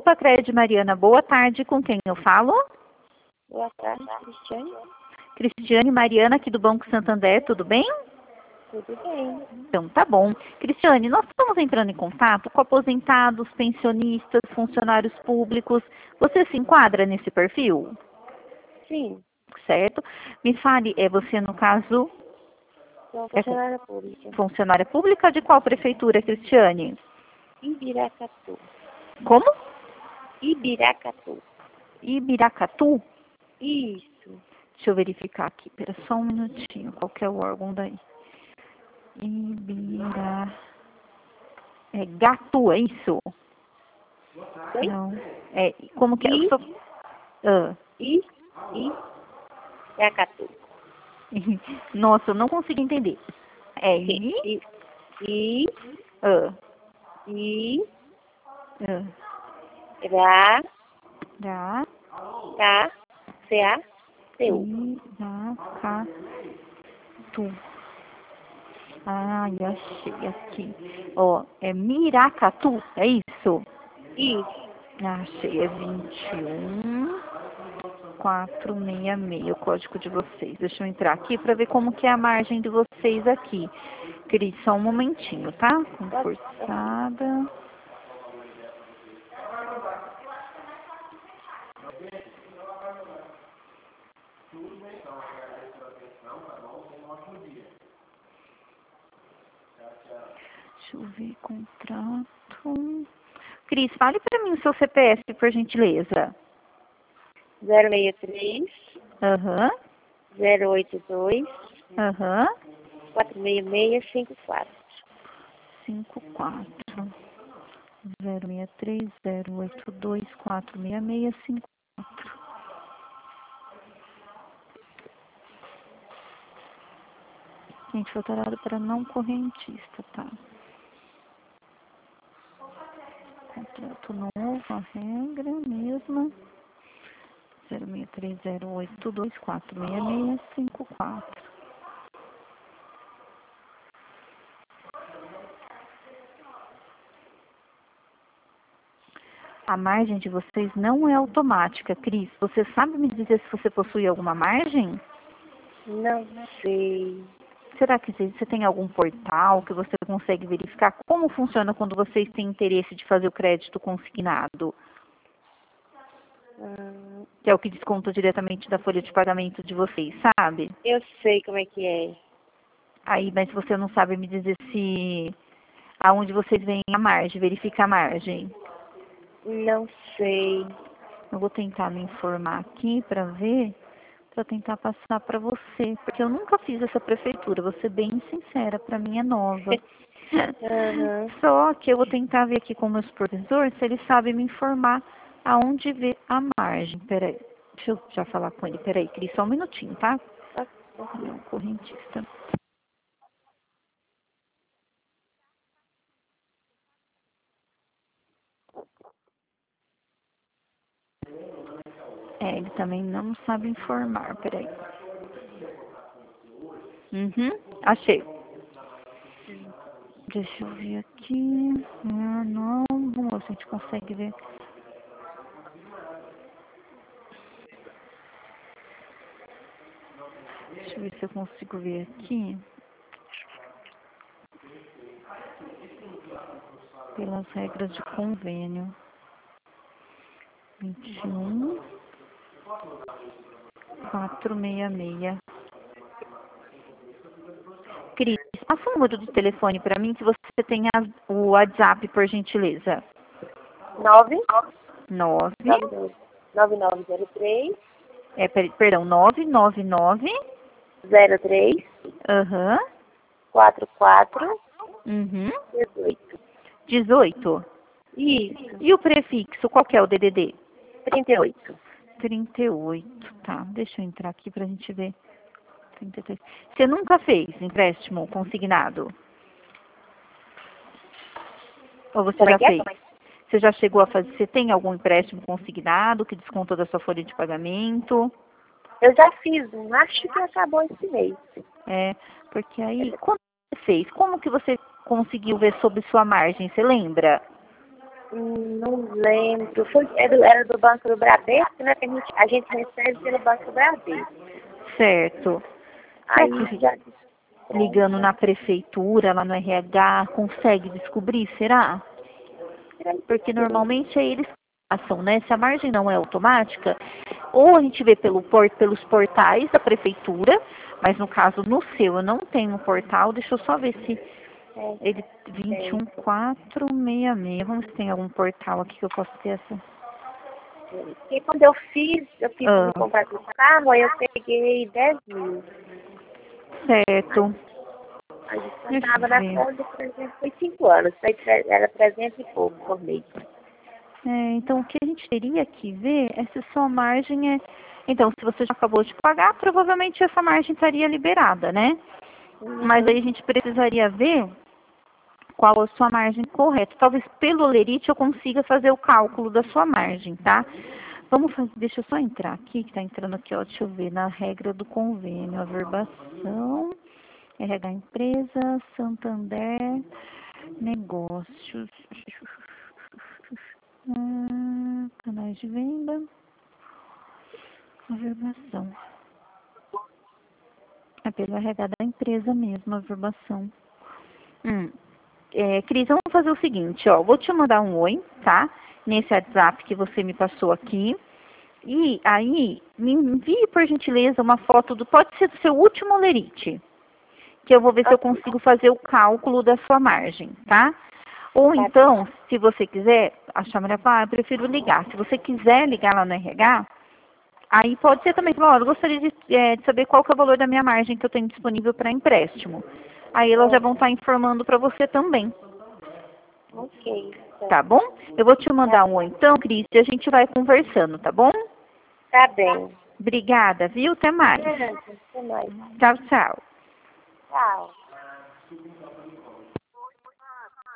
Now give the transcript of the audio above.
Grupo Crédito Mariana, boa tarde. Com quem eu falo? Boa tarde, Cristiane. Cristiane Mariana, aqui do Banco Santander, tudo bem? Tudo bem. Então, tá bom. Cristiane, nós estamos entrando em contato com aposentados, pensionistas, funcionários públicos. Você se enquadra nesse perfil? Sim, Certo? Me fale, você no caso sou funcionária pública. funcionária pública de qual prefeitura, Cristiane? Ibiracatu. Como? Ibiracatu. Ibiracatu? Isso. Deixa eu verificar aqui. Espera só um minutinho. Qual que é o órgão daí? É Gatu, é isso? Oi? Não. Como que é? Ibiracatu. Nossa, eu não consigo entender. É I, ah, I, ah, Ra, da, K, C, A, T, U. Iracatu. Ai, achei aqui. Ó, é Miracatu, é isso? Isso. Achei, é 21466, o código de vocês. Deixa eu entrar aqui para ver como que é a margem de vocês aqui. Cris, só um momentinho, tá? Concursada. Deixa eu ver, contrato. Cris, fale para mim o seu CPF, por gentileza. 063, Aham, 082, aham. 46654. 54 063 082 46654. Gente, filtrado para não correntista, tá? Contrato novo, a regra mesma. 063 082 46654. A margem de vocês não é automática, Cris. Você sabe me dizer se você possui alguma margem? Não sei. Será que você tem algum portal que você consegue verificar como funciona quando vocês têm interesse de fazer o crédito consignado? Que é o que desconta diretamente da folha de pagamento de vocês, sabe? Eu sei como é que é. Aí, mas você não sabe me dizer se aonde vocês veem a margem, verifica a margem. Não sei. Eu vou tentar me informar aqui para ver, para tentar passar para você, porque eu nunca fiz essa prefeitura, vou ser bem sincera, para mim é nova. Uhum. Só que eu vou tentar ver aqui com o meu supervisor se ele sabe me informar aonde vê a margem. Peraí, deixa eu já falar com ele. Peraí, Cris, só um minutinho, tá? Não, correntista. Ele também não sabe informar, peraí. Achei. Deixa eu ver aqui. Não, vamos ver se a gente consegue ver. Deixa eu ver se eu consigo ver aqui. Pelas regras de convênio. 21 466. Cris, passa o número do telefone para mim, se você tem o WhatsApp, por gentileza. 9, 9, 9903, perdão, 999, 03, aham, 44, uhum, 18. 18. Isso, E o prefixo, qual que é o DDD? 38. 38, tá. Deixa eu entrar aqui pra gente ver. 33. Você nunca fez empréstimo consignado? Ou você Como é já que é? fez? Você já chegou a fazer? Você tem algum empréstimo consignado que descontou da sua folha de pagamento? Eu já fiz um, acho que acabou esse mês. Porque aí, quando você fez, como que você conseguiu ver sobre sua margem? Você lembra? Não lembro. Era do Banco do Bradesco, né? Que a gente recebe pelo Banco do Bradesco. Certo. Aí Será que já ligando na prefeitura, lá no RH, consegue descobrir, será? Porque normalmente é eles que passam, né? Se a margem não é automática, ou a gente vê pelos portais da prefeitura, mas no caso, no seu, eu não tenho um portal, deixa eu só ver se ele 21466, vamos ver se tem algum portal aqui que eu posso ter essa. E quando eu fiz me comprar do carro, aí eu peguei 10 mil. Certo. Aí eu estava na conta, por exemplo, foi 5 anos, era 300 e pouco por mês. Então, o que a gente teria que ver é se sua margem é... Então, se você já acabou de pagar, provavelmente essa margem estaria liberada, né? Mas aí a gente precisaria ver qual a sua margem correta. Talvez pelo Olerite eu consiga fazer o cálculo da sua margem, tá? Vamos fazer, deixa eu só entrar aqui, que tá entrando aqui, ó, deixa eu ver, na regra do convênio, averbação, RH empresa, Santander, negócios, canais de venda, averbação. É pelo RH da empresa mesmo, averbação. Cris, vamos fazer o seguinte, ó, vou te mandar um oi, tá? Nesse WhatsApp que você me passou aqui. E aí, me envie, por gentileza, uma foto pode ser do seu último Olerite, que eu vou ver se eu consigo fazer o cálculo da sua margem, tá? Ou então, se você quiser, achar melhor, eu prefiro ligar. Se você quiser ligar lá no RH, aí pode ser também, eu gostaria de saber qual que é o valor da minha margem que eu tenho disponível para empréstimo. Aí elas já vão estar informando para você também. Ok. Tá bom? Eu vou te mandar um oi então, Cris, e a gente vai conversando, tá bom? Tá bem. Obrigada, viu? Até mais. Até mais. Tchau, tchau. Tchau.